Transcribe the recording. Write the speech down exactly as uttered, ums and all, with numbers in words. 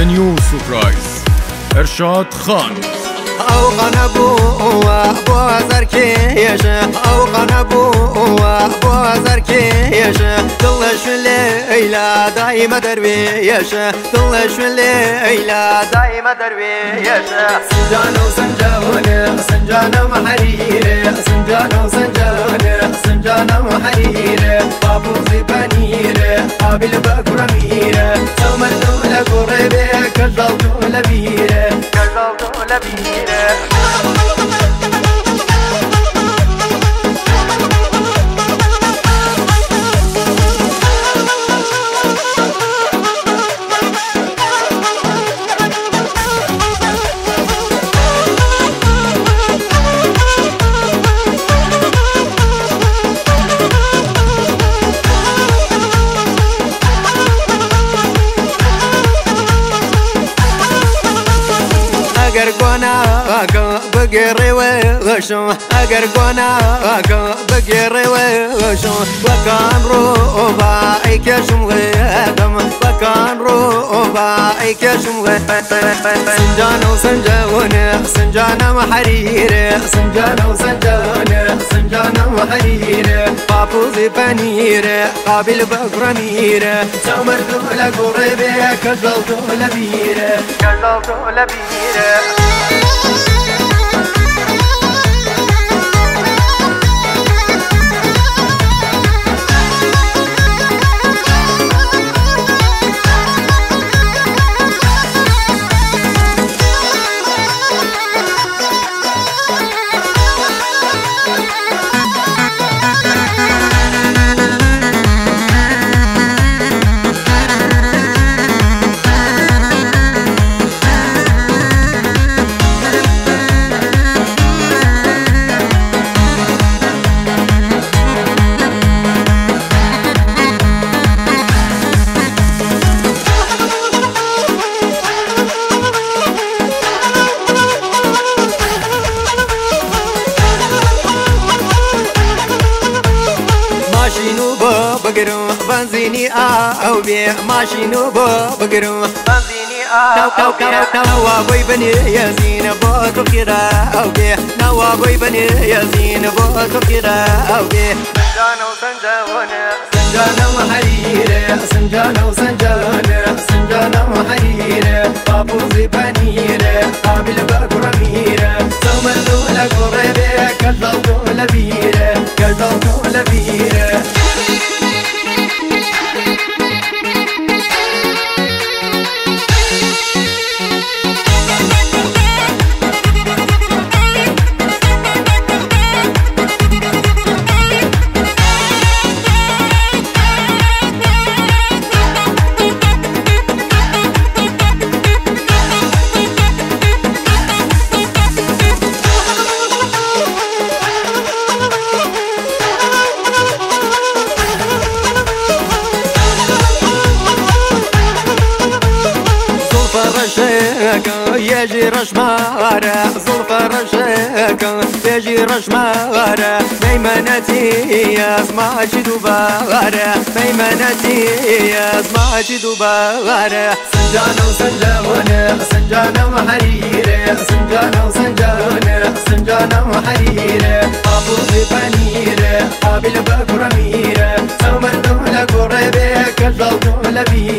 يوسف رايس ارشاد خان او قنبوه بوزر كيش او قنبوه بوزر كيش دلش الليلة دايما درويش دلش الليلة دايما درويش سنجان وسنجان سنجان وحرير سنجان وسنجان سنجان وحرير بابو زبانير قابل بكرمير سوم الدولة قريبه كجل دولة بير كجل دولة بير اگر گناهک بگیری وشم اگر گناهک بگیری وشم وکان رو با ای کشم غیدم وکان رو با ای کشم غیدم سنجان و سنجان سنجانم حریر سنجان و سنجان سنجانم حریر پاپوزی پنیر قابل بگرمیر سمر دول قریبه کجل دول بیر کجل دول بیر ماشينو بقرو بنزيني او بي ماشينو بقرو بنزيني او بي نوابي بني يزين بوتو كده او بي نوابي بني يزين بوتو كده او بي سنجان وسنجان سنجان وحرير سنجان وسنجان سنجان وحرير بابوزي بنير قابل بكرمير سوم الدولة قريبه كجل دولة بير كجل دولة بير يجي رشمارة زلف رشاك يجي رشمارة ميمنتي اسمع دوبارة ميمنتي اسمع دوبارة سنجان وسنجان سنجان وحرير سنجان وسنجان سنجان وحرير ابو بنير قابل بكرمير سوم الدولة قريبه كجل دولة بير